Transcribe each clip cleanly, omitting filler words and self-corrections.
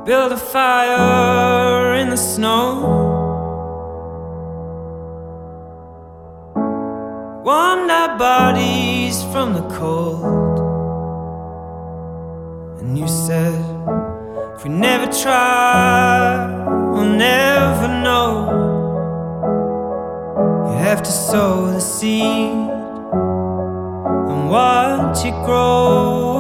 Build a fire in the snow, warmed our bodies from the cold. And you said, if we never try, we'll never know. You have to sow the seed and watch it grow.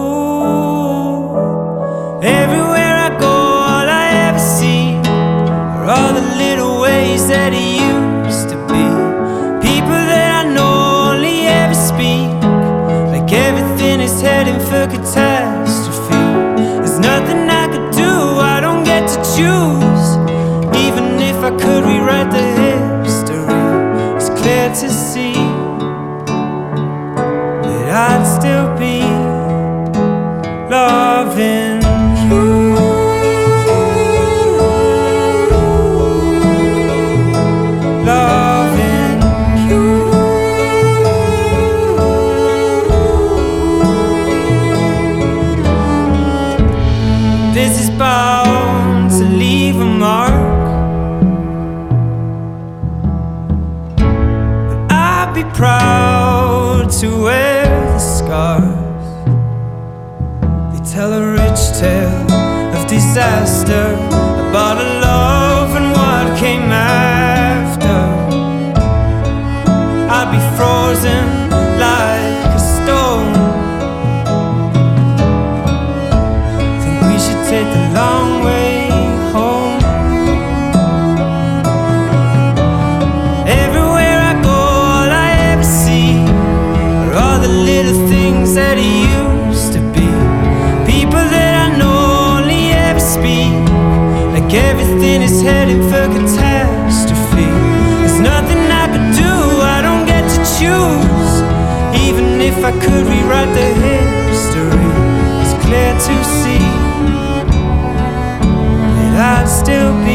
Everywhere I go, all I ever see are all the little ways that it used to be. People that I know only ever speak like everything is heading for catastrophe. There's nothing I could do, I don't get to choose. Even if I could rewrite the history, it's clear to see that I'd still be loving you. Loving you. This is bound to leave a mark, but I'd be proud to wear the scars. They tell a rich tale of disaster, about a love and what came after. I'd be frozen like a stone. Think we should take the long way home. Everywhere I go, all I ever see are all the little things that it used to be. People that I know only ever speak like everything is heading for catastrophe. There's nothing I could do, I don't get to choose. Even if I could rewrite the history, it's clear to see that I'd still be